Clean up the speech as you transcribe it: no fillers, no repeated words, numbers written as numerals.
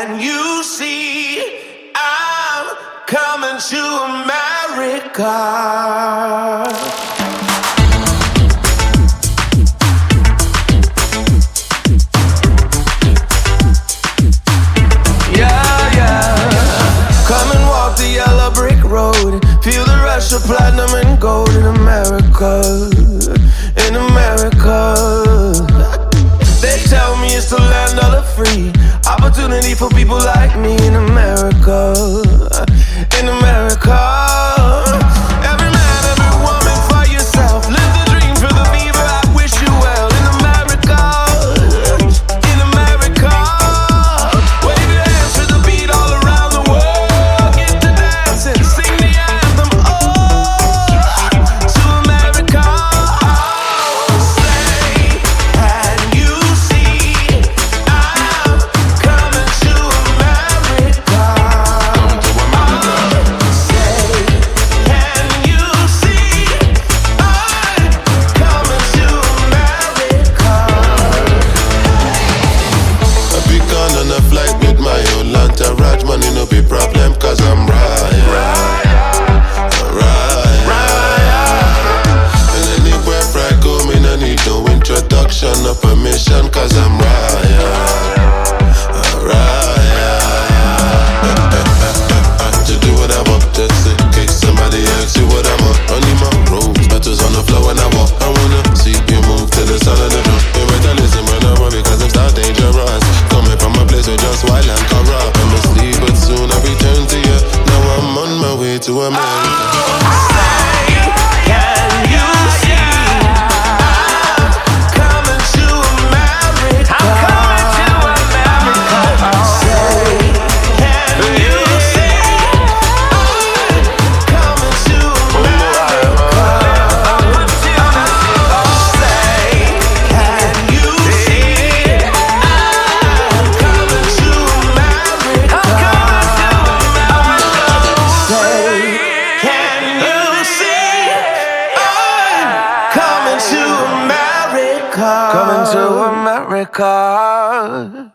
Can you see I'm coming to America? Feel the rush of platinum and gold in America, in America. They tell me it's the land of the free, opportunity for people like me in America, in America. Every man, every woman for yourself, live the dream, feel the fever, I wish you well in America, in America. Wave your hands to the beat all around the world, get to dancing, sing the anthem. No permission, cause I'm to do what I want, just in case somebody asks you what I'm on. Only my rose petals on the floor when I walk. I wanna see you move to the sound of the drum. You better listen when I run because I'm so dangerous. Coming from a place where just wild and corrupt. I must leave but soon I return to you. Now I'm on my way to America. Coming to America.